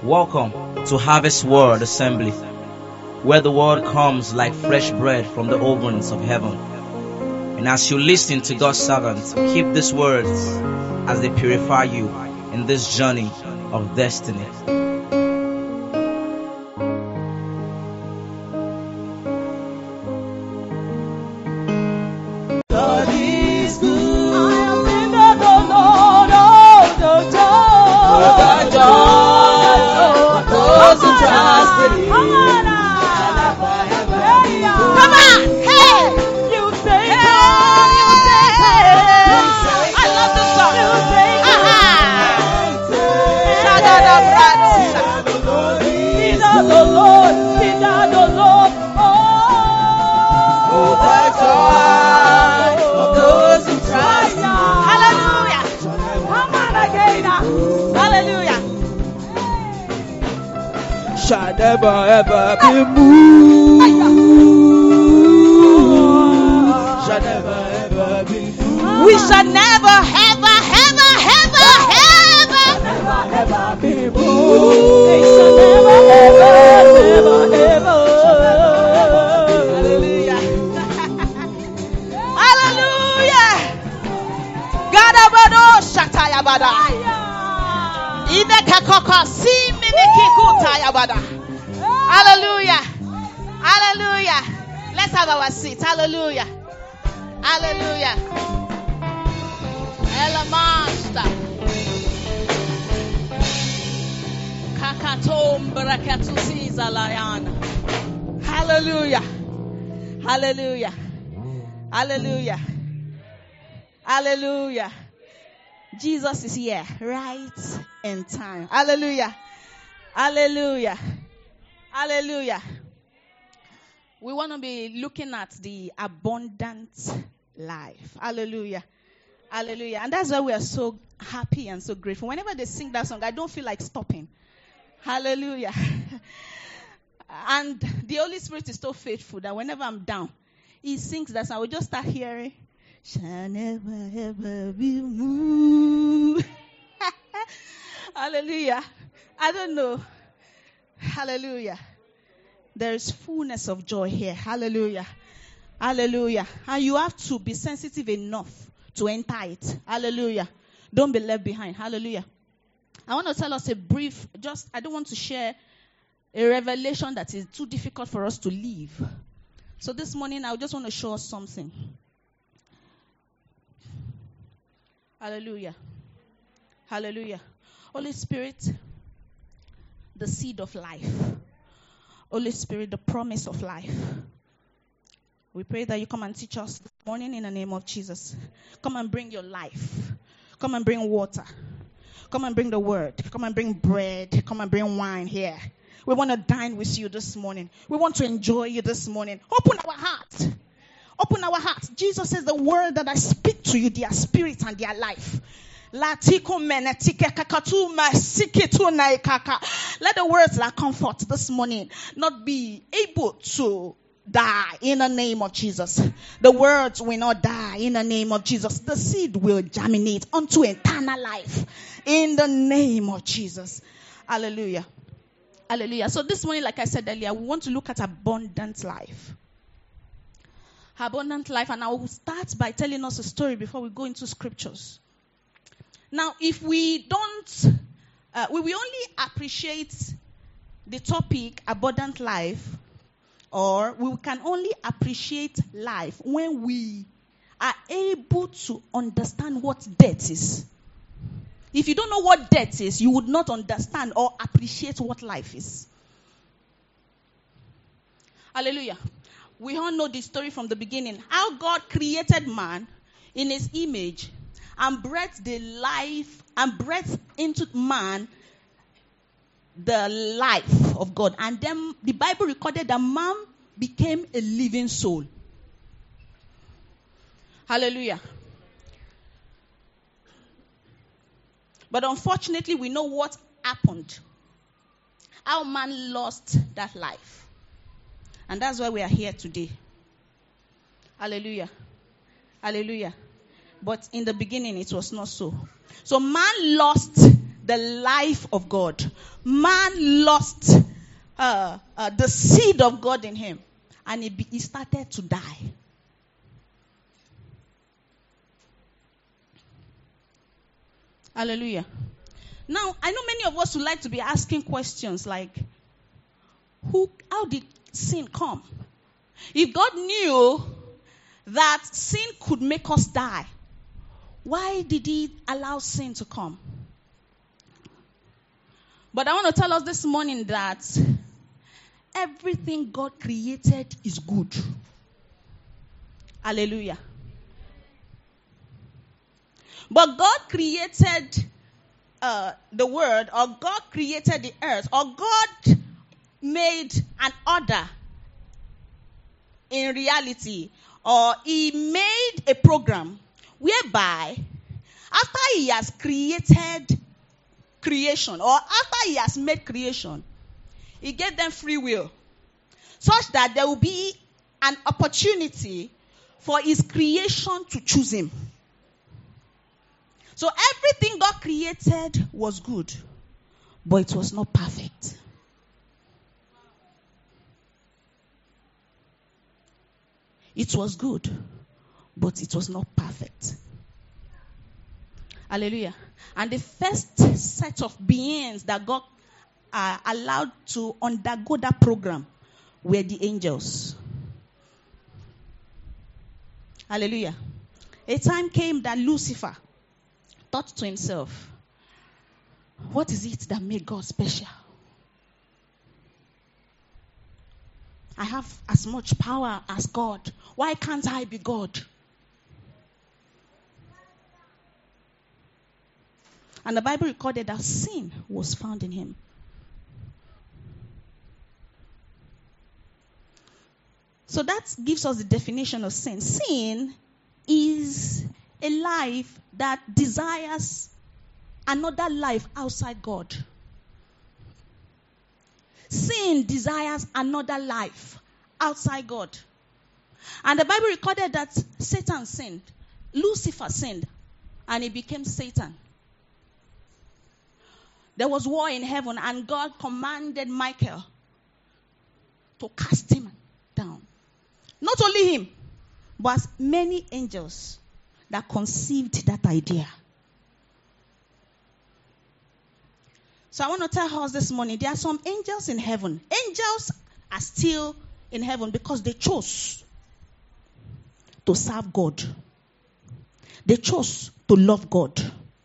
Welcome to Harvest Word Assembly, where the word comes like fresh bread from the ovens of heaven. And as you listen to God's servants, keep these words as they purify you in this journey of destiny. God is good. I am in the Lord all the time. The joy of those who trust in Him. Come on, hey! You say, you say, I love this song. You say, the Lord, the Lord. Oh, the joy of those who trust Him. Hallelujah. Come on again. Hallelujah. Shall never ever be moved. Shall never ever be moved. We shall never ever be moved. They shall never ever. Hallelujah. Hallelujah. Gadabado shatayabada. Inekakoko simimikikutayabada. Hallelujah. Hallelujah. Let's have our seat. Hallelujah. Hallelujah. Elamasta. Kakatom brakatusiza layana. Hallelujah. Hallelujah. Hallelujah. Hallelujah. Jesus is here right in time. Hallelujah. Hallelujah. Hallelujah. We want to be looking at the abundant life. Hallelujah. Hallelujah. And that's why we are so happy and so grateful. Whenever they sing that song, I don't feel like stopping. Hallelujah. And the Holy Spirit is so faithful that whenever I'm down, He sings that song. I will just start hearing, shall never ever be moved. Hallelujah. I don't know. Hallelujah. There is fullness of joy here. Hallelujah. Hallelujah. And you have to be sensitive enough to enter it. Hallelujah. Don't be left behind. Hallelujah. I want to tell us a brief, I don't want to share a revelation that is too difficult for us to leave. So this morning, I just want to show us something. Hallelujah. Hallelujah. Holy Spirit, the seed of life. Holy Spirit, the promise of life. We pray that you come and teach us this morning in the name of Jesus. Come and bring your life. Come and bring water. Come and bring the word. Come and bring bread. Come and bring wine here. We want to dine with you this morning. We want to enjoy you this morning. Open our hearts. Open our hearts. Jesus says the word that I speak to you, their spirit and their life. Let the words that comfort this morning not be able to die in the name of Jesus. The words will not die in the name of Jesus. The seed will germinate unto eternal life in the name of Jesus. Hallelujah. Hallelujah. So this morning, like I said earlier, we want to look at abundant life. Abundant life. And I will start by telling us a story before we go into scriptures. Now, if we don't, we will only appreciate the topic abundant life, or we can only appreciate life when we are able to understand what death is. If you don't know what death is, you would not understand or appreciate what life is. Hallelujah. We all know the story from the beginning. How God created man in His image and breathed the life and breathed into man the life of God. And then the Bible recorded that man became a living soul. Hallelujah. But unfortunately, we know what happened. How man lost that life. And that's why we are here today. Hallelujah. Hallelujah. But in the beginning, it was not so. So man lost the life of God. Man lost the seed of God in him, and he started to die. Hallelujah. Now, I know many of us would like to be asking questions like, how did sin come? If God knew that sin could make us die, why did he allow sin to come? But I want to tell us this morning that everything God created is good. Hallelujah. But God created the world, or God created the earth, or God made an order in reality, or he made a program whereby after he has created creation, or after he has made creation, he gave them free will, such that there will be an opportunity for his creation to choose him. So everything God created was good, but it was not perfect. It was good, but it was not perfect. Hallelujah. And the first set of beings that God allowed to undergo that program were the angels. Hallelujah. A time came that Lucifer thought to himself, what is it that made God special? I have as much power as God. Why can't I be God? And the Bible recorded that sin was found in him. So that gives us the definition of sin. Sin is a life that desires another life outside God. Sin desires another life outside God. And the Bible recorded that Satan sinned. Lucifer sinned, and he became Satan. There was war in heaven, and God commanded Michael to cast him down. Not only him, but many angels that conceived that idea. So I want to tell us this morning, there are some angels in heaven. Angels are still in heaven because they chose to serve God. They chose to love God.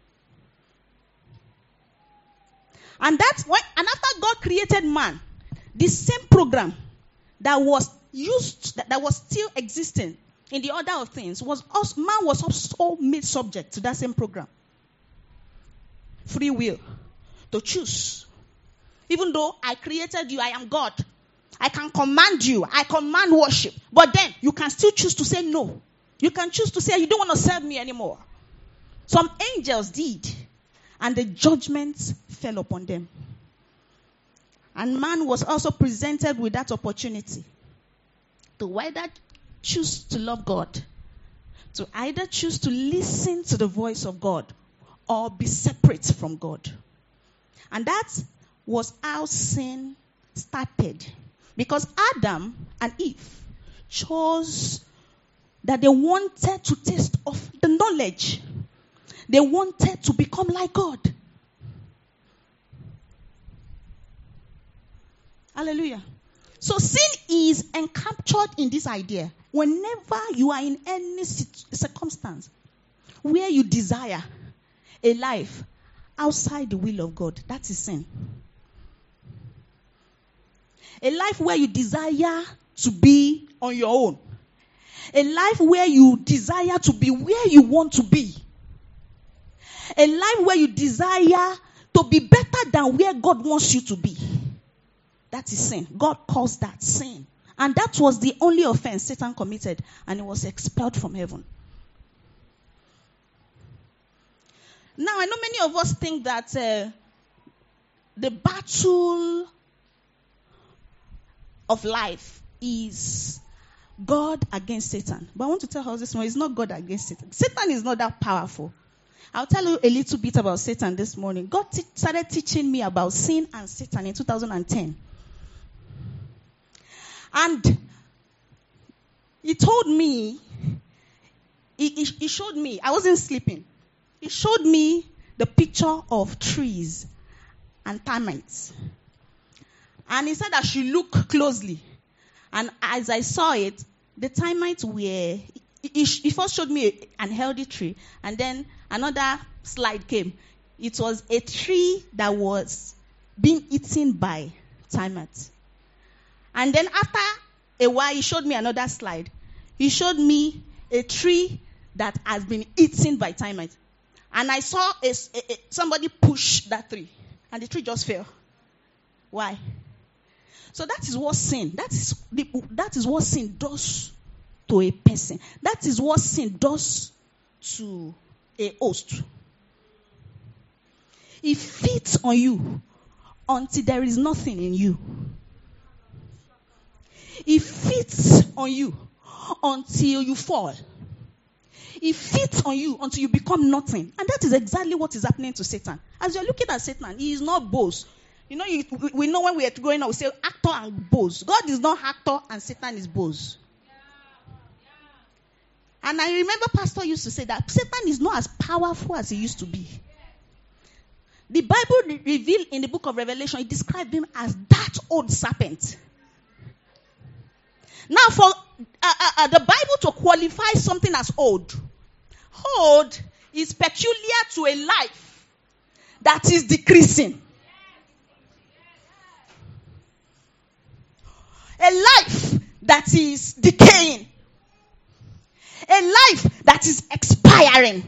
And after God created man, the same program that was still existing in the order of things man was also made subject to that same program. Free will to choose. Even though I created you, I am God. I can command you. I command worship. But then you can still choose to say no. You can choose to say you don't want to serve me anymore. Some angels did. And the judgment fell upon them. And man was also presented with that opportunity to either choose to love God, to either choose to listen to the voice of God, or be separate from God. And that was how sin started. Because Adam and Eve chose that they wanted to taste of the knowledge. They wanted to become like God. Hallelujah. So sin is encaptured in this idea. Whenever you are in any circumstance where you desire a life outside the will of God, that is sin. A life where you desire to be on your own. A life where you desire to be where you want to be. A life where you desire to be better than where God wants you to be. That is sin. God calls that sin. And that was the only offense Satan committed, and he was expelled from heaven. Now, I know many of us think that the battle of life is God against Satan. But I want to tell us this one, it's not God against Satan. Satan is not that powerful. I'll tell you a little bit about Satan this morning. God started teaching me about sin and Satan in 2010. And he told me, he showed me, I wasn't sleeping. He showed me the picture of trees and termites. And he said I should look closely. And as I saw it, the termites were, he first showed me an healthy tree, and then another slide came. It was a tree that was being eaten by termites. And then after a while, he showed me another slide. He showed me a tree that has been eaten by termites. And I saw somebody push that tree, and the tree just fell. Why? So that is what sin, that is what sin does to a person. That is what sin does to a host. It feeds on you until there is nothing in you. It feeds on you until you fall. It feeds on you until you become nothing. And that is exactly what is happening to Satan. As you're looking at Satan, he is not boss. You know, we know when we are growing up, we say actor and boss. God is not actor and Satan is boss. And I remember Pastor used to say that Satan is not as powerful as he used to be. The Bible revealed in the book of Revelation, it described him as that old serpent. Now, for the Bible to qualify something as old is peculiar to a life that is decreasing. A life that is decaying. A life that is expiring.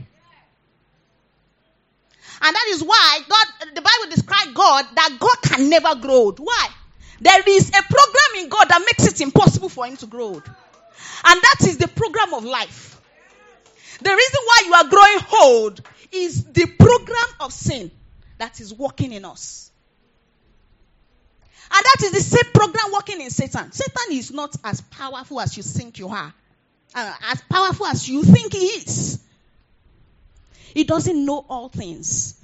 And that is why the Bible describes God, that God can never grow old. Why? There is a program in God that makes it impossible for him to grow old. And that is the program of life. The reason why you are growing old is the program of sin that is working in us. And that is the same program working in Satan. Satan is not as powerful as you think you are. As powerful as you think he is. He doesn't know all things.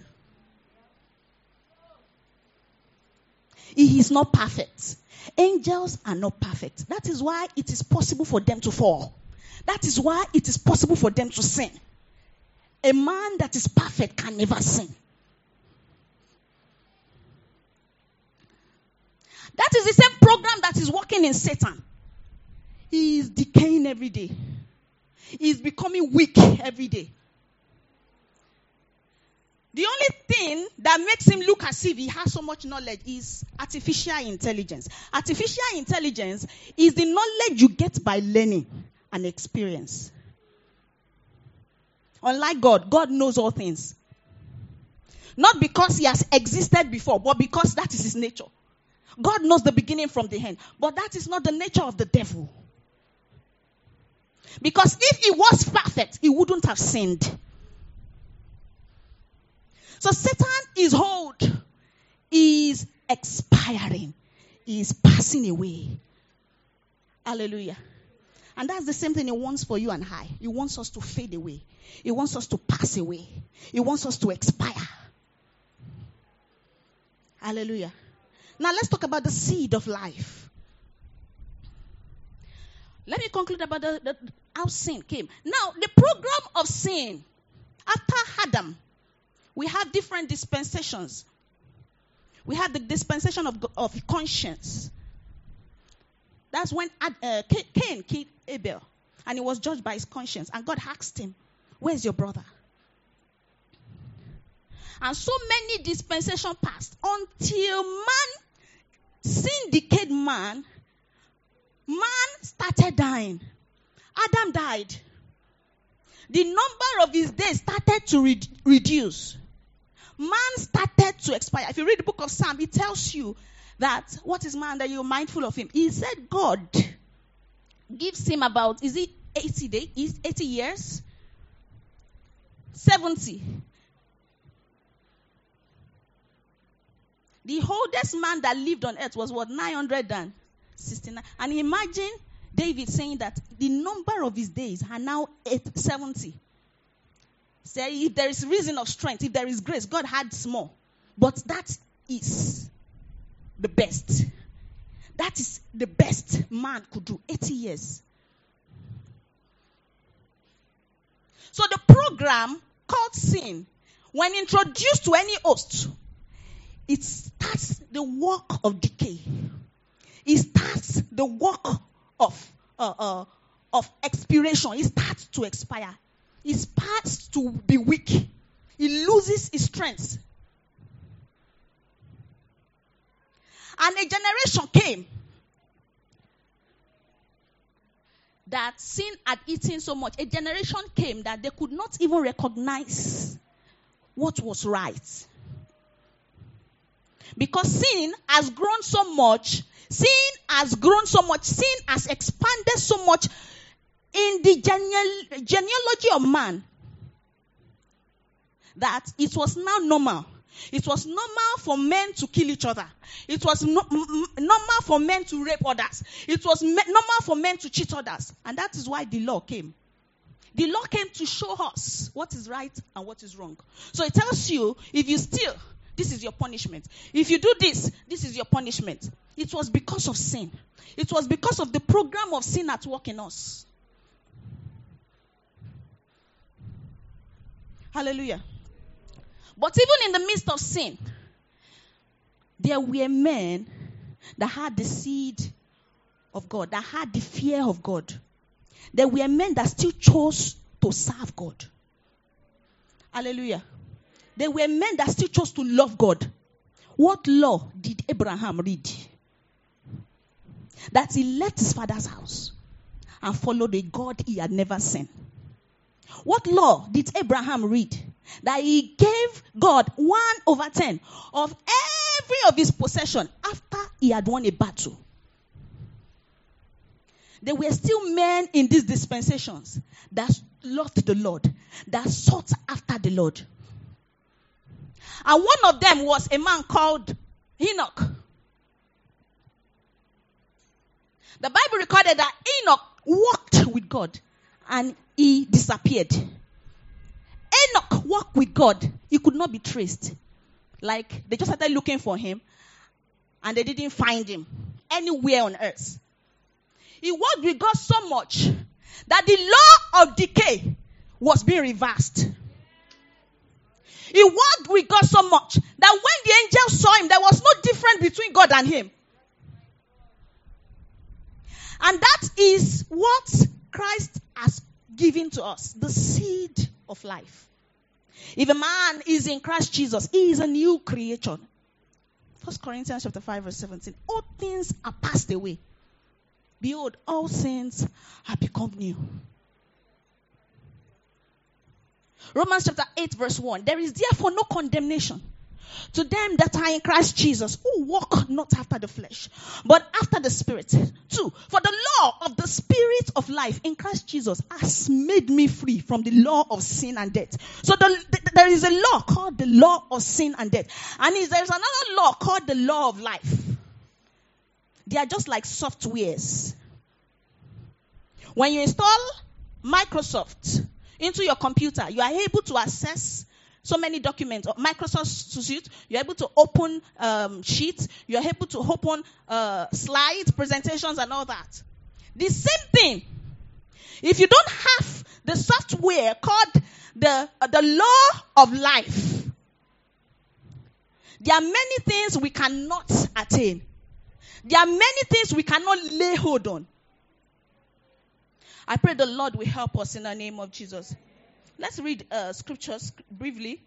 He is not perfect. Angels are not perfect. That is why it is possible for them to fall. That is why it is possible for them to sin. A man that is perfect can never sin. That is the same program that is working in Satan. He is decaying every day. He is becoming weak every day. The only thing that makes him look as if he has so much knowledge is artificial intelligence. Artificial intelligence is the knowledge you get by learning and experience. Unlike God, God knows all things. Not because he has existed before, but because that is his nature. God knows the beginning from the end. But that is not the nature of the devil. Because if he was perfect, he wouldn't have sinned. So Satan is old. He is expiring. He is passing away. Hallelujah. And that's the same thing he wants for you and I. He wants us to fade away. He wants us to pass away. He wants us to expire. Hallelujah. Now let's talk about the seed of life. Let me conclude about how sin came. Now, the program of sin, after Adam, we have different dispensations. We have the dispensation of conscience. That's when Cain killed Abel, and he was judged by his conscience. And God asked him, "Where's your brother?" And so many dispensations passed until sin decayed man started dying. Adam died. The number of his days started to reduce. Man started to expire. If you read the book of Psalm, it tells you that what is man that you're mindful of him? He said God gives him about, is it 80 days? 80 years? 70. The oldest man that lived on earth was what? 969. And imagine David saying that the number of his days are now 70. Say, if there is reason of strength, if there is grace, God had small. But that is the best. That is the best man could do. 80 years. So the program called sin, when introduced to any host, it starts the work of decay. It starts the work of expiration. It starts to expire. It starts to be weak. It loses its strength. And a generation came that sin had eaten so much. A generation came that they could not even recognize what was right. Because sin has grown so much. Sin has expanded so much in the genealogy of man that it was now normal. It was normal for men to kill each other. It was normal for men to rape others. It was normal for men to cheat others. And that is why the law came. The law came to show us what is right and what is wrong. So it tells you, if you steal, this is your punishment. If you do this, this is your punishment. It was because of sin. It was because of the program of sin at work in us. Hallelujah. But even in the midst of sin, there were men that had the seed of God, that had the fear of God. There were men that still chose to serve God. Hallelujah. There were men that still chose to love God. What law did Abraham read? That he left his father's house and followed a God he had never seen. What law did Abraham read? That he gave God 1/10 of every of his possession after he had won a battle. There were still men in these dispensations that loved the Lord, that sought after the Lord. And one of them was a man called Enoch. The Bible recorded that Enoch walked with God and he disappeared. Enoch walked with God. He could not be traced. Like, they just started looking for him and they didn't find him anywhere on earth. He walked with God so much that the law of decay was being reversed. He walked with God so much that when the angels saw him, there was no difference between God and him. And that is what Christ has given to us, the seed of life. If a man is in Christ Jesus, he is a new creature. 1 Corinthians chapter 5 verse 17. All things are passed away. Behold, all things have become new. Romans chapter 8 verse 1. There is therefore no condemnation to them that are in Christ Jesus, who walk not after the flesh, but after the Spirit. 2. For the law of the Spirit of life in Christ Jesus has made me free from the law of sin and death. So there is a law called the law of sin and death. And there is another law called the law of life. They are just like softwares. When you install Microsoft into your computer, you are able to access so many documents. Microsoft Suite, you're able to open sheets, you're able to open slides, presentations, and all that. The same thing. If you don't have the software called the law of life, there are many things we cannot attain. There are many things we cannot lay hold on. I pray the Lord will help us in the name of Jesus. Let's read scriptures briefly.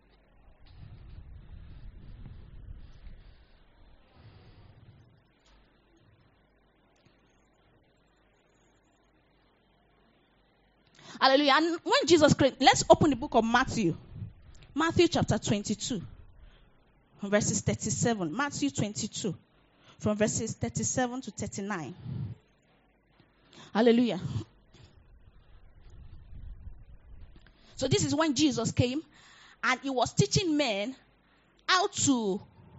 Hallelujah. And when Jesus created, let's open the book of Matthew. Matthew chapter 22, verses 37. Matthew 22, from verses 37 to 39. Hallelujah. So this is when Jesus came and he was teaching men how to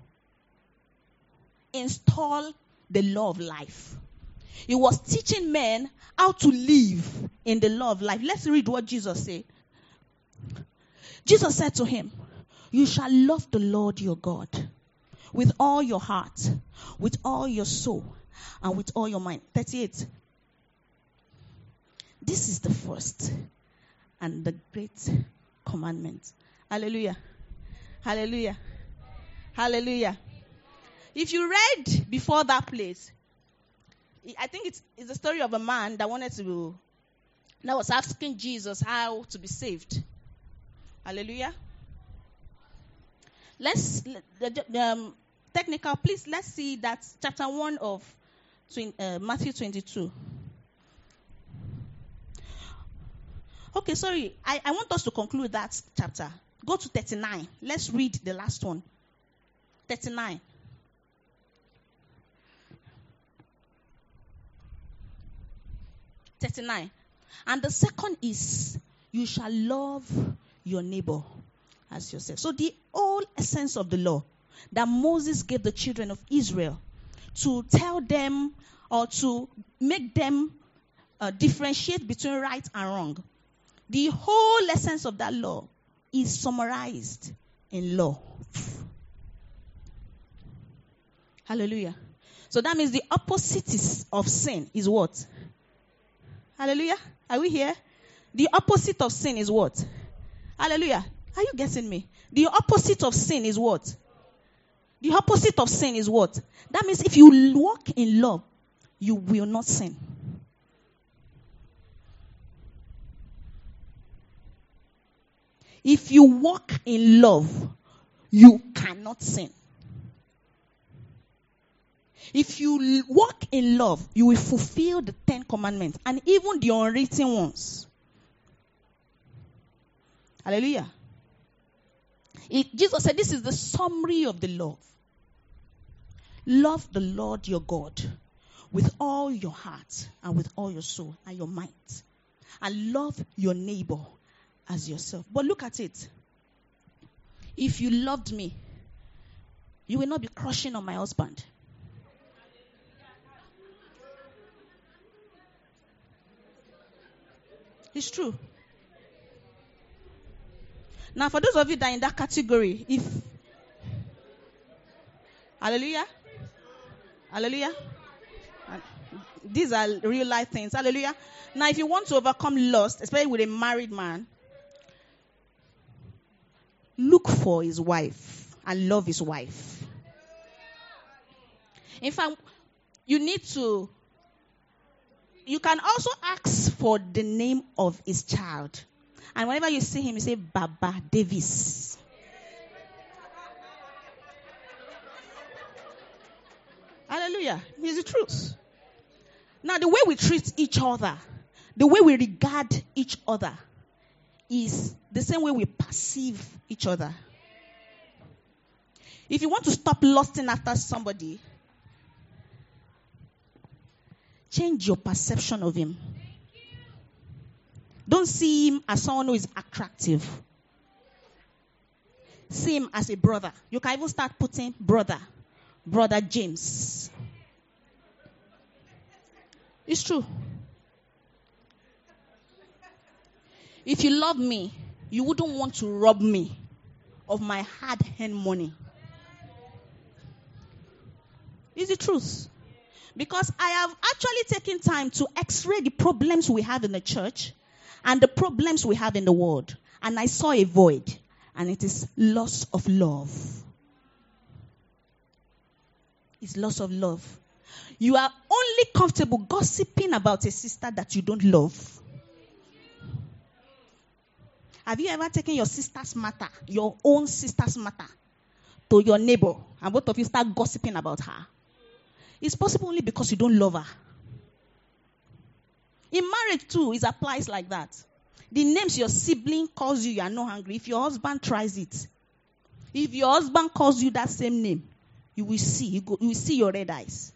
install the law of life. He was teaching men how to live in the law of life. Let's read what Jesus said. Jesus said to him, you shall love the Lord your God with all your heart, with all your soul, and with all your mind. 38. This is the first and the great commandment. Hallelujah. Hallelujah. Hallelujah. If you read before that place, I think it's a story of a man that was asking Jesus how to be saved. Hallelujah. Technical, please, let's see that chapter 1 of Matthew 22. Okay, sorry. I want us to conclude that chapter. Go to 39. Let's read the last one. 39. And the second is, you shall love your neighbor as yourself. So the whole essence of the law that Moses gave the children of Israel to tell them or to make them differentiate between right and wrong. The whole essence of that law is summarized in law. Hallelujah. So that means the opposite of sin is what? Hallelujah. Are we here? The opposite of sin is what? Hallelujah. Are you getting me? The opposite of sin is what? The opposite of sin is what? That means if you walk in love, you will not sin. If you walk in love, you cannot sin. If you walk in love, you will fulfill the 10 commandments and even the unwritten ones. Hallelujah. Jesus said this is the summary of the love. Love the Lord your God with all your heart and with all your soul and your might. And love your neighbor as yourself. But look at it. If you loved me, you will not be crushing on my husband. It's true. Now, for those of you that are in that category, hallelujah, hallelujah, these are real life things, hallelujah. Now, if you want to overcome lust, especially with a married man, look for his wife and love his wife. In fact, you can also ask for the name of his child. And whenever you see him, you say, Baba Davis. Hallelujah. It's the truth. Now, the way we treat each other, the way we regard each other, is the same way we perceive each other. If you want to stop lusting after somebody, change your perception of him. Don't see him as someone who is attractive. See him as a brother. You can even start putting brother James. It's true. If you love me, you wouldn't want to rob me of my hard-earned money. It's the truth. Because I have actually taken time to x-ray the problems we have in the church and the problems we have in the world. And I saw a void. And it is loss of love. It's loss of love. You are only comfortable gossiping about a sister that you don't love. Have you ever taken your sister's matter, your own sister's matter, to your neighbor, and both of you start gossiping about her? It's possible only because you don't love her. In marriage too, it applies like that. The names your sibling calls you, you are not hungry. If your husband tries it, if your husband calls you that same name, you will see your red eyes.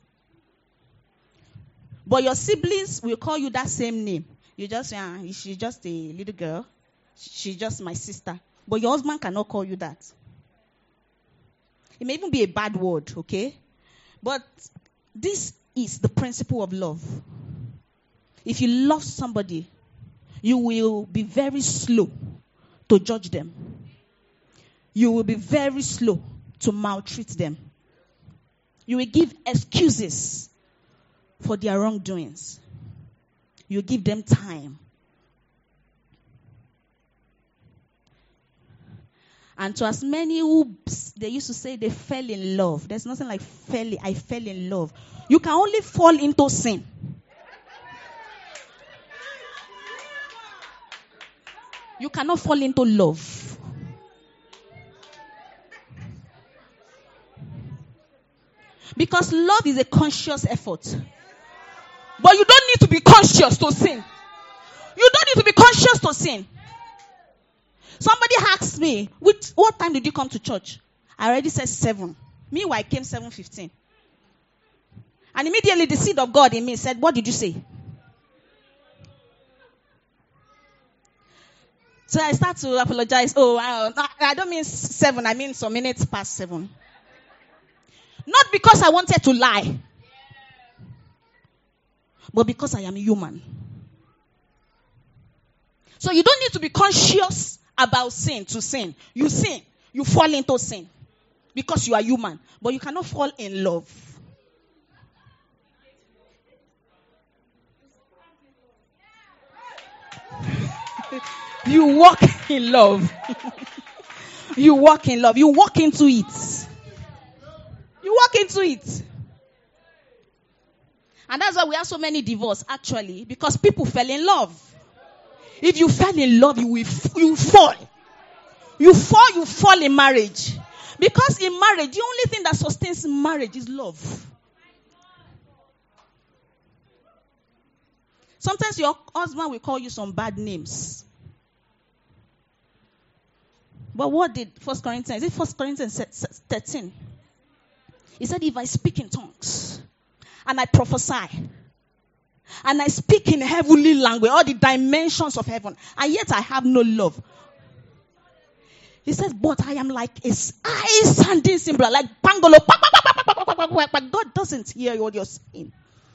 But your siblings will call you that same name. You just say, she's just a little girl. She's just my sister. But your husband cannot call you that. It may even be a bad word, okay? But this is the principle of love. If you love somebody, you will be very slow to judge them. you will be very slow to maltreat them. You will give excuses for their wrongdoings. You give them time. And to as many who, they used to say they fell in love. There's nothing like I fell in love. You can only fall into sin. You cannot fall into love. Because love is a conscious effort. But you don't need to be conscious to sin. You don't need to be conscious to sin. Somebody asked me, what time did you come to church? I already said 7. Meanwhile, I came 7:15. And immediately the seed of God in me said, what did you say? So I start to apologize. Oh, I don't mean 7. I mean some minutes past 7. Not because I wanted to lie, but because I am human. So you don't need to be conscious about sin to sin. You sin, you fall into sin because you are human, but you cannot fall in love. You walk in love. You walk in love. You walk into it. You walk into it. And that's why we have so many divorces, actually, because people fell in love. If you fell in love, you fall. You fall in marriage. Because in marriage, the only thing that sustains marriage is love. Sometimes your husband will call you some bad names. But what did 1 Corinthians? Is it 1 Corinthians 13? He said, if I speak in tongues and I prophesy and I speak in heavenly language, all the dimensions of heaven, and yet I have no love. He says, but I am like a sounding cymbal, like pangolo. But God doesn't hear what you're saying.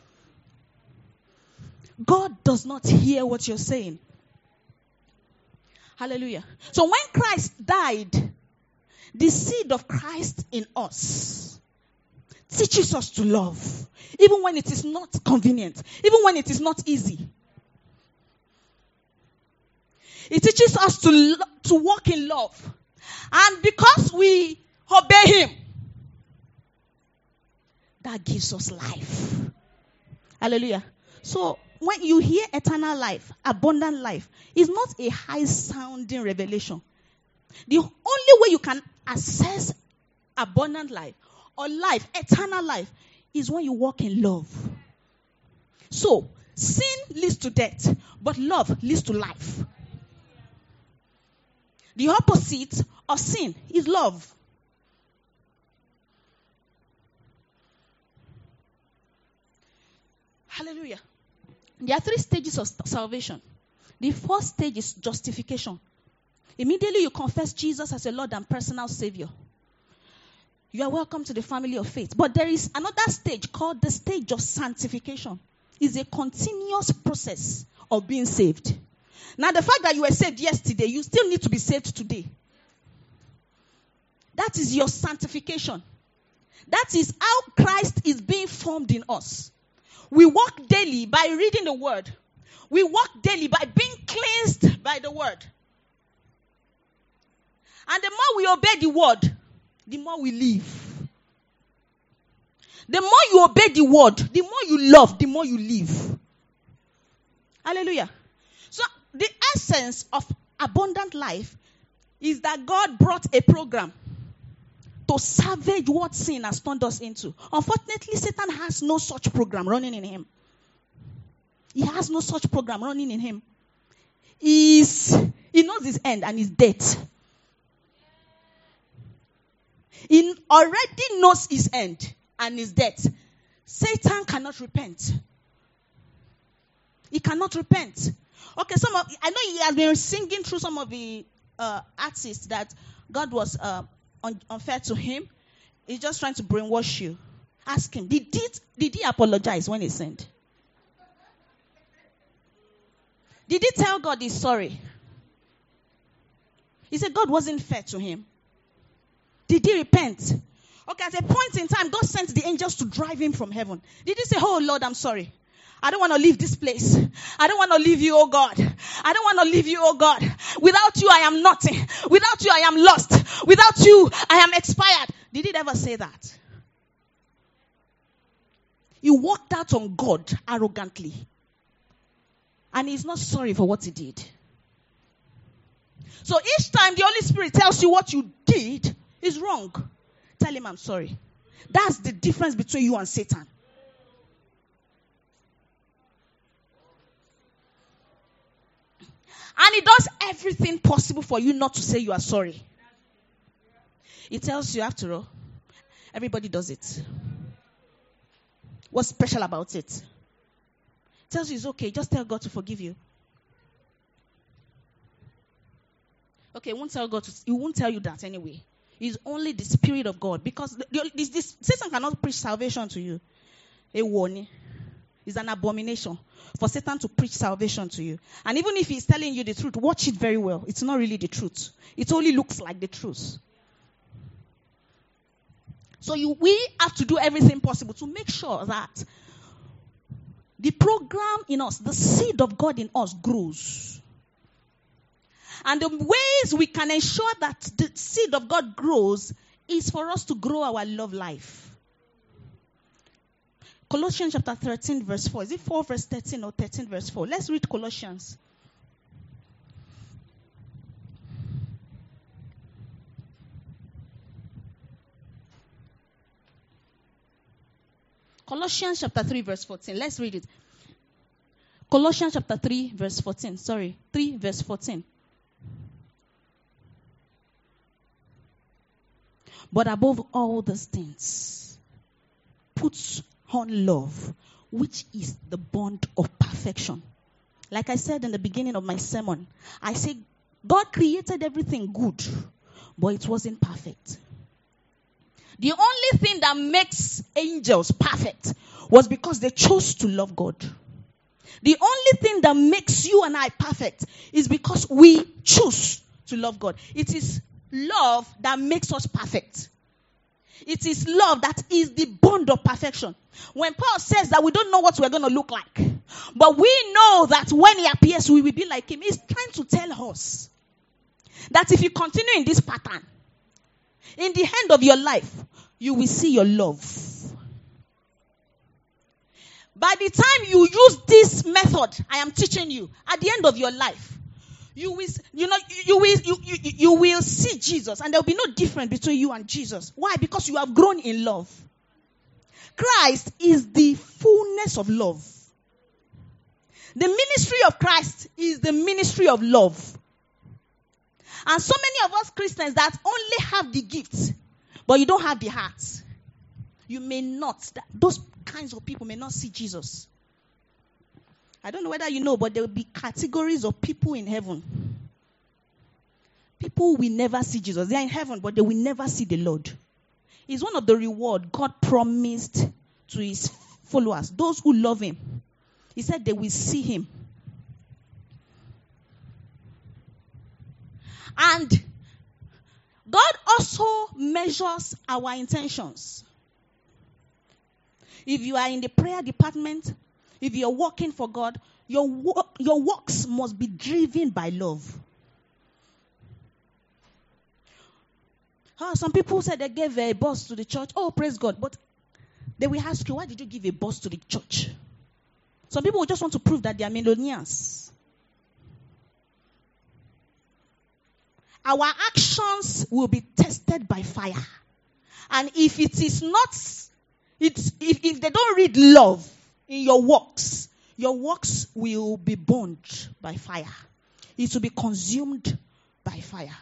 God does not hear what you're saying. Hallelujah. So when Christ died, the seed of Christ in us teaches us to love. Even when it is not convenient. Even when it is not easy. It teaches us to walk in love. And because we obey Him, that gives us life. Hallelujah. So when you hear eternal life, abundant life, it's not a high-sounding revelation. The only way you can access abundant life or life, eternal life, is when you walk in love. So, sin leads to death, but love leads to life. The opposite of sin is love. Hallelujah. There are 3 stages of salvation. The first stage is justification. Immediately you confess Jesus as your Lord and personal Savior. You are welcome to the family of faith. But there is another stage called the stage of sanctification. It's a continuous process of being saved. Now, the fact that you were saved yesterday, you still need to be saved today. That is your sanctification. That is how Christ is being formed in us. We walk daily by reading the word. We walk daily by being cleansed by the word. And the more we obey the word, the more we live. The more you obey the word, the more you love, the more you live. Hallelujah. So the essence of abundant life is that God brought a program to salvage what sin has turned us into. Unfortunately, Satan has no such program running in him. He has no such program running in him. He knows his end and his death. He already knows his end and his death. Satan cannot repent. He cannot repent. Okay, I know he has been singing through some of the artists that God was unfair to him. He's just trying to brainwash you. Ask him, did he apologize when he sinned? Did he tell God he's sorry? He said God wasn't fair to him. Did he repent? Okay, at a point in time, God sent the angels to drive him from heaven. Did he say, oh Lord, I'm sorry. I don't want to leave this place. I don't want to leave you, oh God. I don't want to leave you, oh God. Without you, I am nothing. Without you, I am lost. Without you, I am expired. Did he ever say that? He walked out on God arrogantly. And he's not sorry for what he did. So each time the Holy Spirit tells you what you did is wrong, tell him I'm sorry. That's the difference between you and Satan. And he does everything possible for you not to say you are sorry. He tells you, after all, everybody does it. What's special about it? He tells you it's okay, just tell God to forgive you. Okay, he won't tell you that anyway. It's only the Spirit of God. Because Satan cannot preach salvation to you. A warning. It's an abomination for Satan to preach salvation to you. And even if he's telling you the truth, watch it very well. It's not really the truth. It only looks like the truth. So we have to do everything possible to make sure that the program in us, the seed of God in us grows. And the ways we can ensure that the seed of God grows is for us to grow our love life. Colossians chapter 13 verse 4. Is it 4 verse 13 or 13 verse 4? Let's read Colossians. Colossians chapter 3 verse 14. Let's read it. Colossians chapter 3 verse 14. 3 verse 14. But above all these things, put on love, which is the bond of perfection. Like I said in the beginning of my sermon, I say God created everything good, but it wasn't perfect. The only thing that makes angels perfect was because they chose to love God. The only thing that makes you and I perfect is because we choose to love God. It is love that makes us perfect. It is love that is the bond of perfection. When Paul says that we don't know what we're going to look like, but we know that when he appears, we will be like him, he's trying to tell us that if you continue in this pattern, in the end of your life, you will see your love. By the time you use this method I am teaching you, at the end of your life, you will see Jesus, and there will be no difference between you and Jesus. Why? Because you have grown in love. Christ is the fullness of love. The ministry of Christ is the ministry of love. And so many of us Christians that only have the gifts, but you don't have the heart. You may not, those kinds of people may not see Jesus. I don't know whether you know, but there will be categories of people in heaven. People will never see Jesus. They are in heaven, but they will never see the Lord. It's one of the rewards God promised to his followers, those who love him. He said they will see him. And God also measures our intentions. If you are in the prayer department, if you're working for God, your works must be driven by love. Some people said they gave a bus to the church. Oh, praise God. But they will ask you, why did you give a bus to the church? Some people just want to prove that they are millionaires. Our actions will be tested by fire. And if it is not, if they don't read love in your works will be burned by fire. It will be consumed by fire.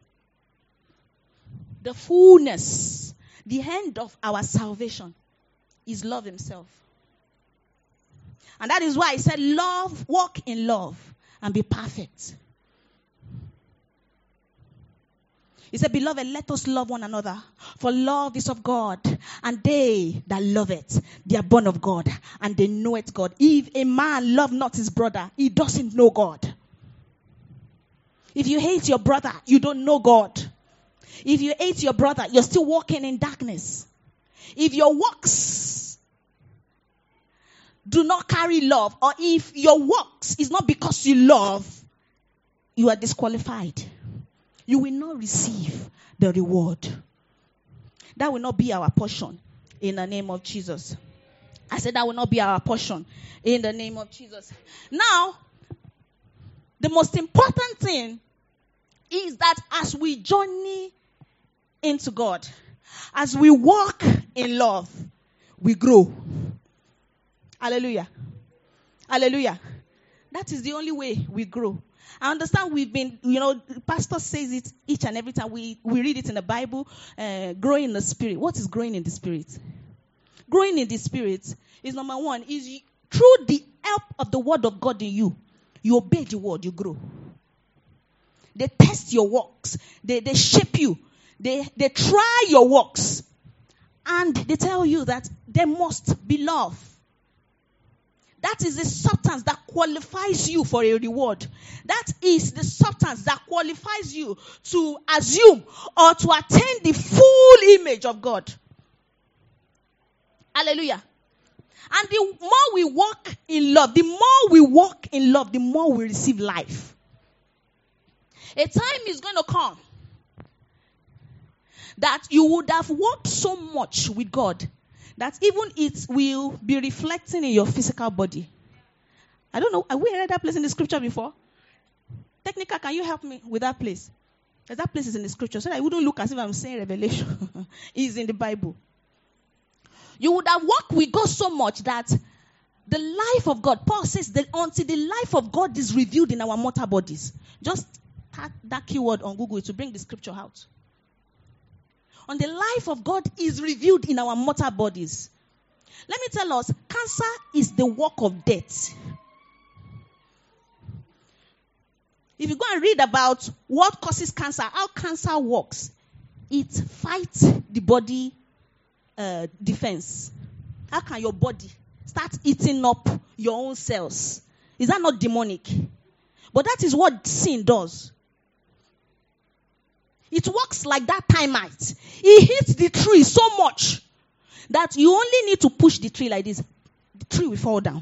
The fullness, the end of our salvation is love himself. And that is why he said, love, walk in love and be perfect. He said, beloved, let us love one another, for love is of God, and they that love it, they are born of God, and they know it God. If a man love not his brother, he doesn't know God. If you hate your brother, you don't know God. If you hate your brother, you're still walking in darkness. If your works do not carry love, or if your works is not because you love, you are disqualified. You will not receive the reward. That will not be our portion in the name of Jesus. I said that will not be our portion in the name of Jesus. Now, the most important thing is that as we journey into God, as we walk in love, we grow. Hallelujah. Hallelujah. That is the only way we grow. I understand we've been, the pastor says it each and every time we read it in the Bible, growing in the Spirit. What is growing in the Spirit? Growing in the Spirit is, number one, is through the help of the word of God in you. You obey the word, you grow. They test your works. They shape you. They try your works. And they tell you that there must be love. That is the substance that qualifies you for a reward. That is the substance that qualifies you to assume or to attain the full image of God. Hallelujah. And the more we walk in love, the more we receive life. A time is going to come that you would have walked so much with God that even it will be reflecting in your physical body. I don't know. Have we read that place in the scripture before? Technical, can you help me with that place? Because that place is in the scripture, so that it wouldn't look as if I'm saying Revelation. It's in the Bible. You would have walked with God so much that the life of God, Paul says, that until the life of God is revealed in our mortal bodies. Just type that keyword on Google to bring the scripture out. On the life of God is revealed in our mortal bodies. Let me tell us, cancer is the work of death. If you go and read about what causes cancer, how cancer works, it fights the body defense. How can your body start eating up your own cells? Is that not demonic? But that is what sin does. It works like that termite. It hits the tree so much that you only need to push the tree like this. The tree will fall down.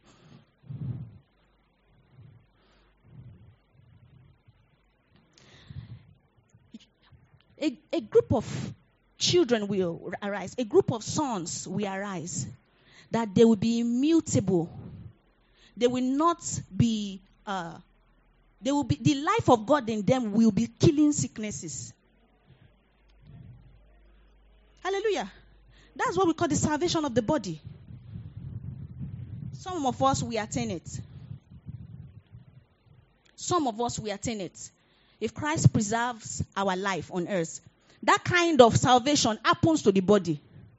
A group of children will arise. A group of sons will arise. That they will be immutable. They will not be... the life of God in them will be killing sicknesses. Hallelujah. That's what we call the salvation of the body. Some of us, we attain it. Some of us, we attain it. If Christ preserves our life on earth, that kind of salvation happens to the body.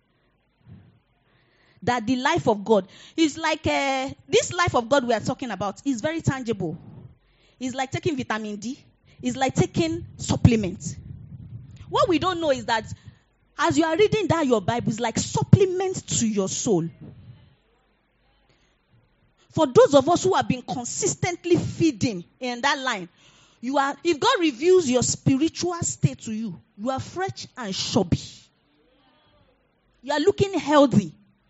That the life of God is like this life of God we are talking about is very tangible. It's like taking vitamin D. It's like taking supplements. What we don't know is that as you are reading that your Bible is like supplement to your soul. For those of us who have been consistently feeding in that line, if God reveals your spiritual state to you, you are fresh and chubby. You are looking healthy.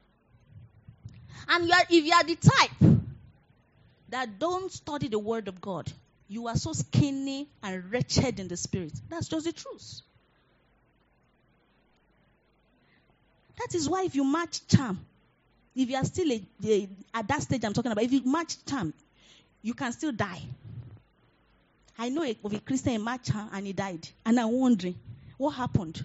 And if you are the type that don't study the word of God, you are so skinny and wretched in the spirit. That's just the truth. That is why if you match charm, if you are still at that stage I'm talking about, if you match charm, you can still die. I know of a Christian matched charm and he died. And I'm wondering, what happened?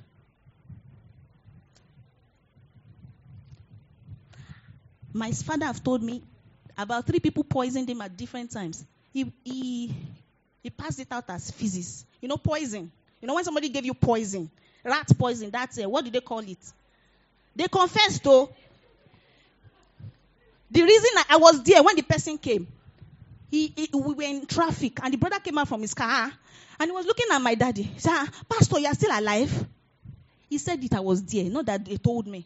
My father have told me about 3 people poisoned him at different times. He passed it out as physics. Poison. When somebody gave you poison, rat poison, that's what do they call it? They confessed though. The reason I was there when the person came, we were in traffic and the brother came out from his car and he was looking at my daddy. He said, Pastor, you are still alive? He said it, I was there, not that they told me.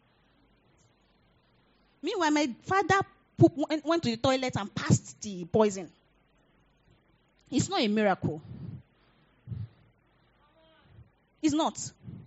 Meanwhile, my father went to the toilet and passed the poison. It's not a miracle. It's not.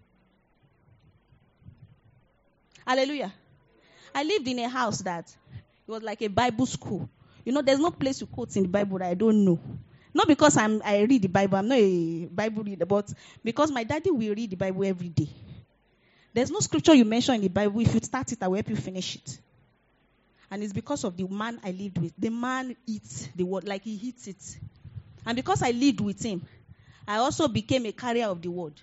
Hallelujah. I lived in a house that it was like a Bible school. There's no place to quote in the Bible that I don't know. Not because I read the Bible. I'm not a Bible reader, but because my daddy will read the Bible every day. There's no scripture you mention in the Bible. If you start it, I will help you finish it. And it's because of the man I lived with. The man eats the word like he eats it. And because I lived with him, I also became a carrier of the word.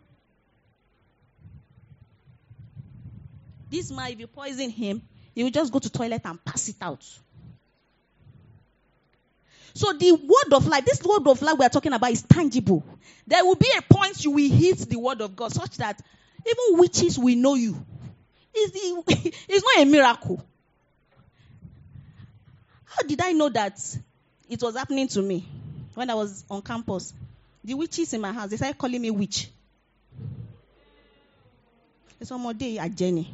This man, if you poison him, he will just go to the toilet and pass it out. So the word of life, this word of life we are talking about is tangible. There will be a point you will hit the word of God such that even witches will know you. It's not a miracle. How did I know that it was happening to me when I was on campus? The witches in my house, they started calling me witch. It's one more day, a Jenny.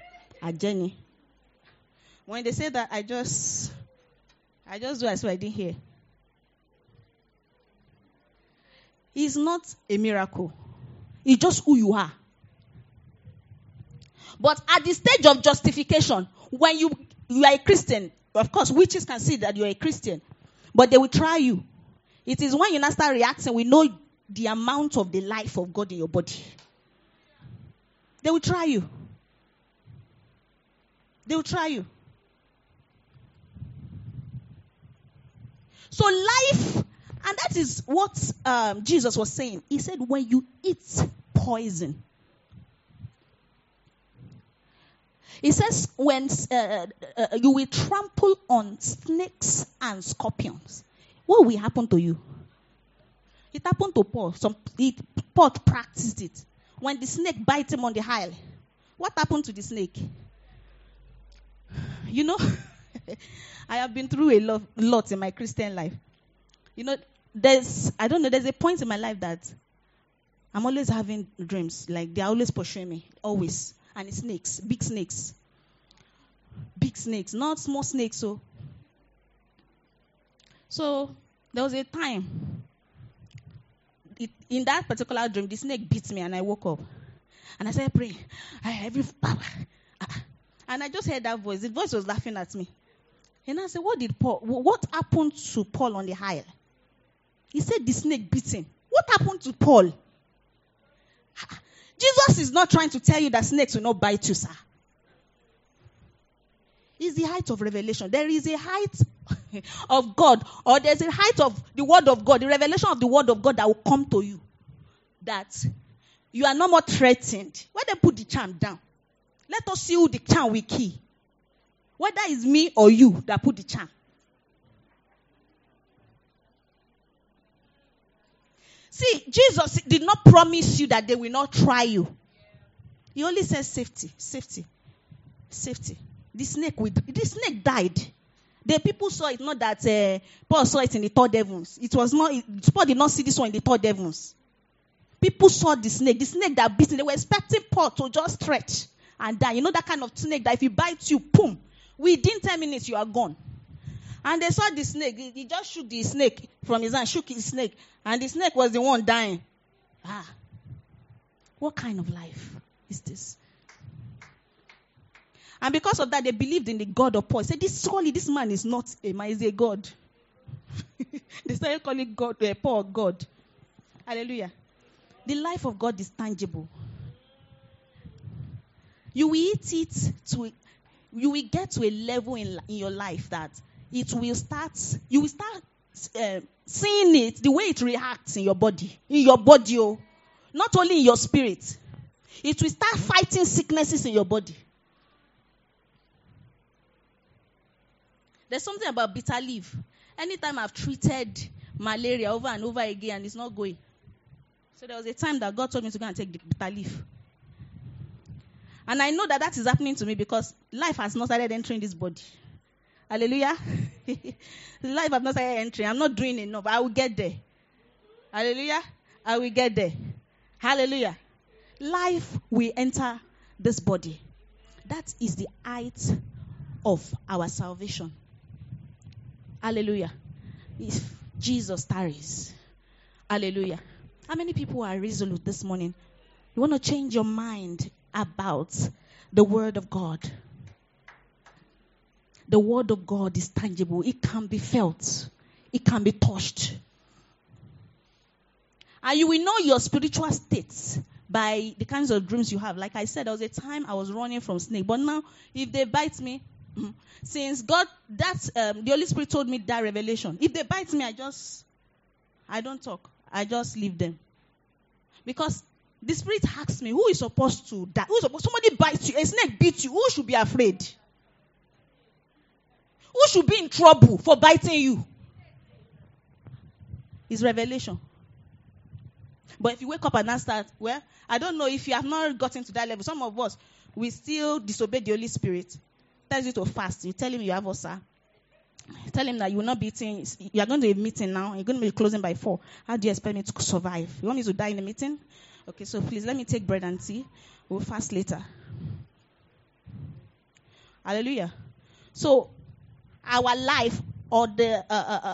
When they say that, I just do as well. I didn't hear. It's not a miracle. It's just who you are. But at the stage of justification, when you are a Christian, of course, witches can see that you are a Christian, but they will try you. It is when you now start reacting, we know the amount of the life of God in your body. They will try you. They will try you. So life, and that is what Jesus was saying. He said, when you eat poison, he says, when you will trample on snakes and scorpions, what will happen to you? It happened to Paul. Paul practiced it. When the snake bit him on the heel, what happened to the snake? I have been through a lot in my Christian life. There's a point in my life that I'm always having dreams. Like, they're always pursuing me. Always. And it's snakes. Big snakes. Big snakes. Not small snakes. So there was a time. In that particular dream, the snake bit me and I woke up. And I started praying. And I just heard that voice. The voice was laughing at me. And I said, what happened to Paul on the heel? He said the snake bit him. What happened to Paul? Jesus is not trying to tell you that snakes will not bite you, sir. It's the height of revelation. There is a height of God, or there's a height of the word of God, the revelation of the word of God that will come to you. That you are no more threatened. When they put the charm down, let us see who the charm will kill. Whether it's me or you that put the charm. See, Jesus did not promise you that they will not try you. He only says safety. The snake died. The people saw it, not that Paul saw it in the third heavens. Paul did not see this one in the third heavens. People saw the snake that bit him. They were expecting Paul to just stretch and die. You know that kind of snake that if he bites you, boom, within 10 minutes you are gone. And they saw the snake. He just shook the snake from his hand, shook his snake. And the snake was the one dying. What kind of life is this? And because of that, they believed in the God of Paul. They said, surely this man is not a man, he's a God. They started calling Paul God. Hallelujah. The life of God is tangible. You will eat it you will get to a level in your life that you will start seeing it, the way it reacts in your body. Not only in your spirit. It will start fighting sicknesses in your body. There's something about bitter leaf. Anytime I've treated malaria over and over again and it's not going. So there was a time that God told me to go and take the bitter leaf. And I know that is happening to me because life has not started entering this body. Hallelujah. Life has not started entering. I'm not doing enough. I will get there. Hallelujah. I will get there. Hallelujah. Life will enter this body. That is the height of our salvation. Hallelujah. If Jesus tarries. Hallelujah. How many people are resolute this morning? You want to change your mind about the word of God. The word of God is tangible. It can be felt. It can be touched. And you will know your spiritual states by the kinds of dreams you have. Like I said, there was a time I was running from snake. But now, if they bite me, since God, the Holy Spirit told me that revelation. If they bite me, I don't talk. I just leave them. Because the Spirit asks me, who is supposed to die? Somebody bites you, a snake beats you. Who should be afraid? Who should be in trouble for biting you? It's revelation. But if you wake up and now start, well, I don't know if you have not gotten to that level. Some of us, we still disobey the Holy Spirit. Tells you to fast. You tell him you have ulcer. Tell him that you will not be eating. You are going to a meeting now. You're going to be closing by 4. How do you expect me to survive? You want me to die in the meeting? Okay, so please let me take bread and tea. We'll fast later. Hallelujah. So our life or the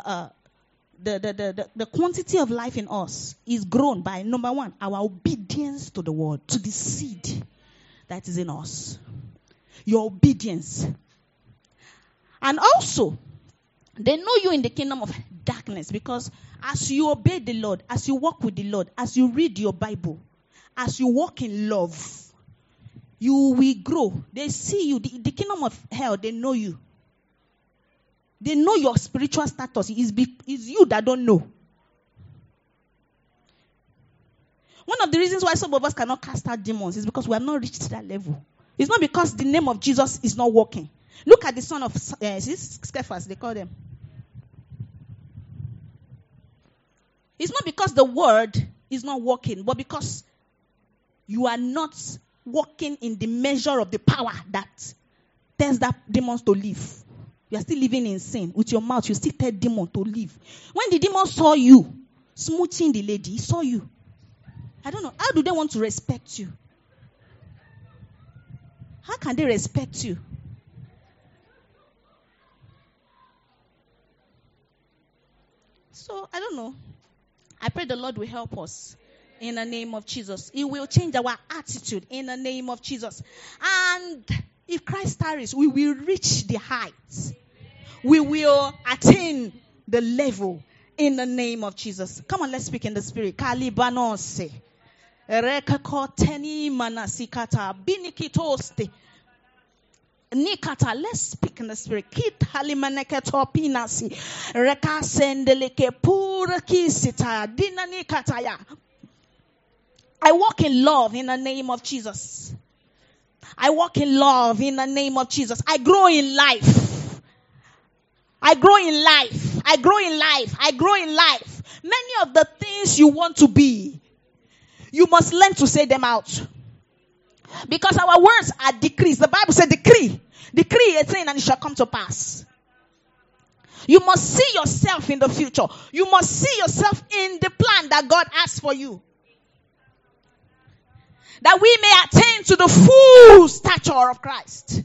quantity of life in us is grown by, number one, our obedience to the word, to the seed that is in us. Your obedience. And also, they know you in the kingdom of darkness because as you obey the Lord, as you walk with the Lord, as you read your Bible, as you walk in love, you will grow. They see you. The kingdom of hell, they know you. They know your spiritual status. It's you that don't know. One of the reasons why some of us cannot cast out demons is because we have not reached that level. It's not because the name of Jesus is not working. Look at the son of Scephas, they call them. It's not because the word is not working, but because you are not walking in the measure of the power that tells that demons to leave. You are still living in sin. With your mouth, you still tell demon to leave. When the demon saw you smooching the lady, he saw you. I don't know. How do they want to respect you? How can they respect you? So, I don't know. I pray the Lord will help us in the name of Jesus. He will change our attitude in the name of Jesus. And if Christ tarries, we will reach the heights. We will attain the level in the name of Jesus. Come on, let's speak in the spirit. Kalibanose. Rekakoteni manasikata. Binikitoste. Nikata, let's speak in the spirit. Kit halimaneketo pinasi. Rekasendeleke pura kisita. Dinanikataya. I walk in love in the name of Jesus. I walk in love in the name of Jesus. I grow in life. I grow in life. I grow in life. I grow in life. Many of the things you want to be, you must learn to say them out. Because our words are decrees. The Bible said decree. Decree a thing and it shall come to pass. You must see yourself in the future. You must see yourself in the plan that God has for you. That we may attain to the full stature of Christ.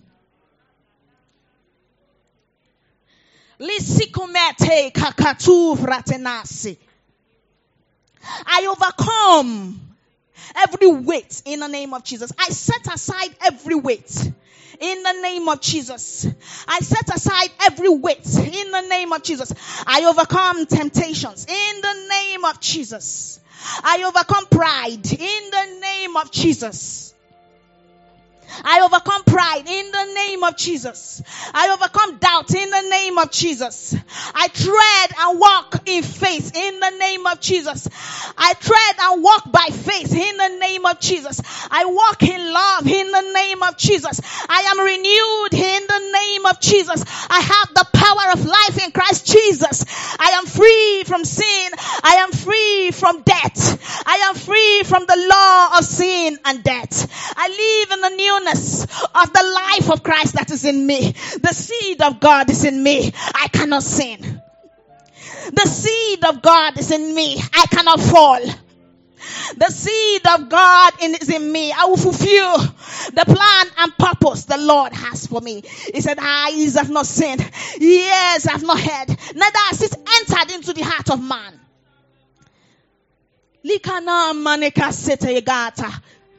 I overcome every weight in the name of Jesus. I set aside every weight in the name of Jesus. I set aside every weight in the name of Jesus. I overcome temptations in the name of Jesus. I overcome pride in the name of Jesus. I overcome pride in the name of Jesus. I overcome doubt in the name of Jesus. I tread and walk in faith in the name of Jesus. I tread and walk by faith in the name of Jesus. I walk in love in the name of Jesus. I am renewed in the name of Jesus. I have the power of life in Christ Jesus. I am free from sin. I am free from death. I am free from the law of sin and death. I live in the newness of the life of Christ that is in me. The seed of God is in me. I cannot sin. The seed of God is in me. I cannot fall. The seed of God is in me. I will fulfill the plan and purpose the Lord has for me. He said, eyes have not seen, ears have not heard, neither has it entered into the heart of man. Likana maneka sete gata.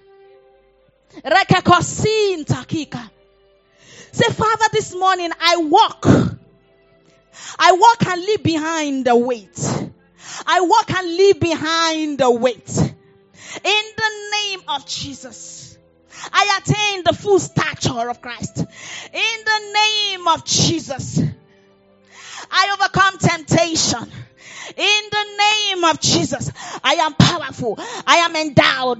Rekekosin takika. Say, Father, this morning I walk and leave behind the weight. I walk and leave behind the weight. In the name of Jesus, I attain the full stature of Christ. In the name of Jesus, I overcome temptation. In the name of Jesus, I am powerful. I am endowed.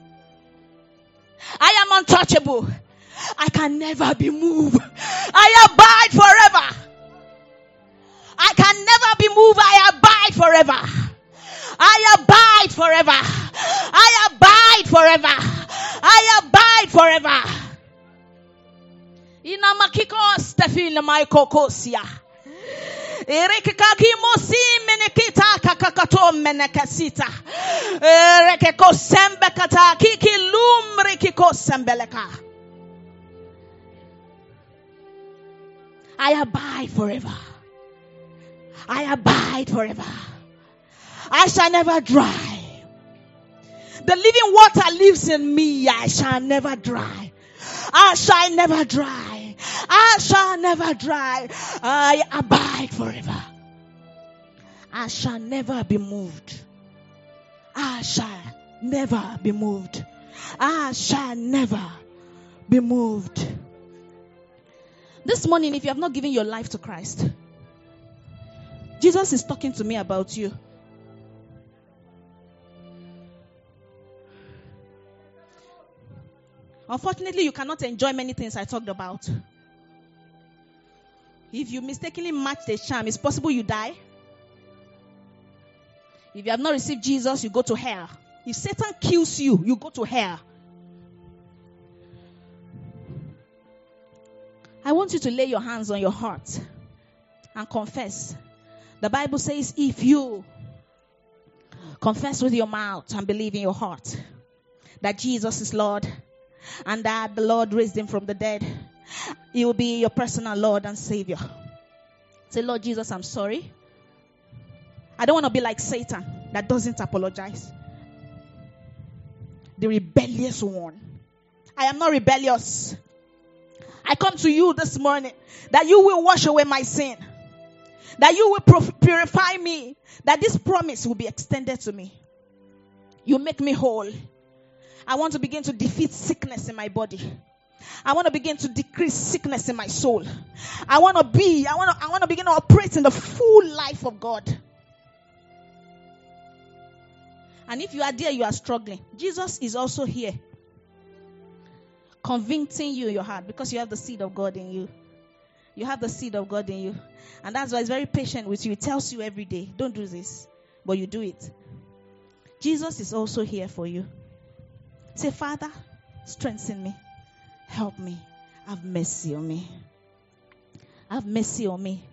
I am untouchable. I can never be moved. I abide forever. I can never be moved. I abide forever. I abide forever. I abide forever. I abide forever. Ina makiko stefina maikokosia. Erekaki mosi menekita kakakato menekasita. Erekeko sembekata kiki lumri kiko sembeleka. I abide forever. I abide forever. I shall never dry. The living water lives in me. I shall never dry. I shall never dry. I shall never dry. I abide forever. I shall never be moved. I shall never be moved. I shall never be moved. This morning, if you have not given your life to Christ, Jesus is talking to me about you. Unfortunately, you cannot enjoy many things I talked about. If you mistakenly match the charm, it's possible you die. If you have not received Jesus, you go to hell. If Satan kills you, you go to hell. I want you to lay your hands on your heart and confess. The Bible says if you confess with your mouth and believe in your heart that Jesus is Lord and that the Lord raised him from the dead, he will be your personal Lord and Savior. Say, Lord Jesus, I'm sorry. I don't want to be like Satan that doesn't apologize. The rebellious one. I am not rebellious. I come to you this morning that you will wash away my sin. That you will purify me. That this promise will be extended to me. You make me whole. I want to begin to defeat sickness in my body. I want to begin to decrease sickness in my soul. I want to begin to operate in the full life of God. And if you are there, you are struggling. Jesus is also here, convincing you in your heart because you have the seed of God in you. You have the seed of God in you. And that's why he's very patient with you. He tells you every day, don't do this, but you do it. Jesus is also here for you. Say, Father, strengthen me. Help me. Have mercy on me. Have mercy on me.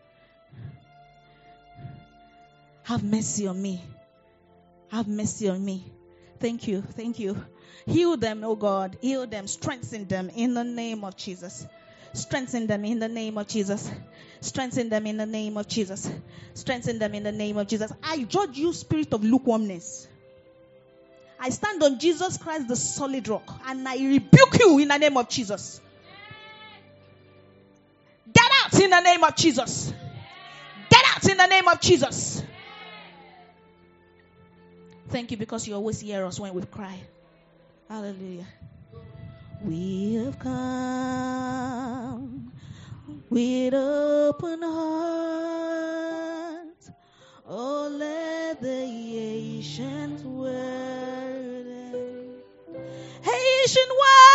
Have mercy on me. Have mercy on me. Thank you. Thank you. Heal them, oh God. Heal them. Strengthen them in the name of Jesus. Strengthen them in the name of Jesus. Strengthen them in the name of Jesus. Strengthen them in the name of Jesus. I judge you, spirit of lukewarmness. I stand on Jesus Christ, the solid rock, and I rebuke you in the name of Jesus. Get out in the name of Jesus. Get out in the name of Jesus. Thank you because you always hear us when we cry. Hallelujah. We have come with open hearts. Oh, let the ancient word, ancient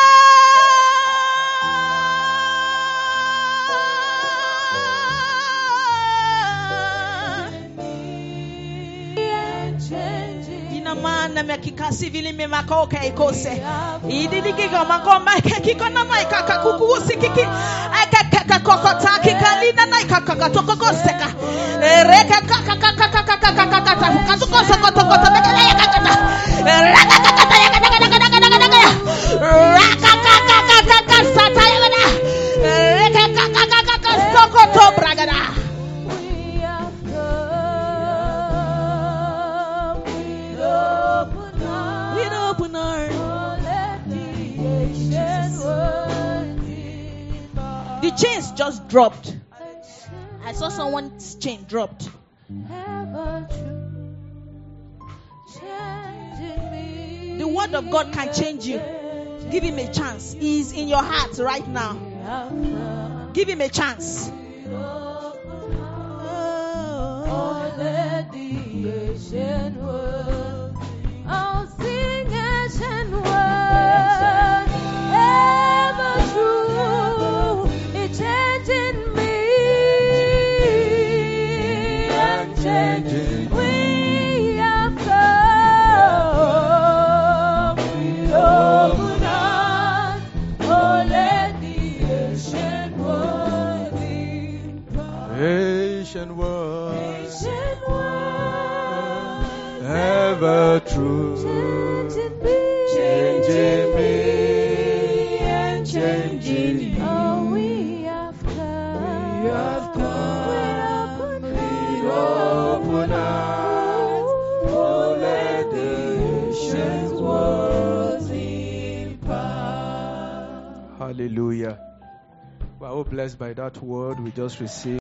Inamana mekikasi vili memakoka ikose. Ididigiga magoma kiko na maika kakukusi kiki. Akaka kokota kikalina na ikaka tokokoseka. Reka kaka katukosa kotokota bekala yakata. Raka kaka sata yana. Reka kaka sokoto bragada. We have come. The chains just dropped. I saw someone's chain dropped. The word of God can change you. Give him a chance. He is in your heart right now. Give him a chance. I'll sing ancient word, ever true, it's changing me and changing. We have come, we open us, oh let the ancient word be. Ancient word, Ancient word, ever true, changing me and changing you. oh, we have come, We open eyes, oh let the ancient words impart. Hallelujah. We are all blessed by that word we just received.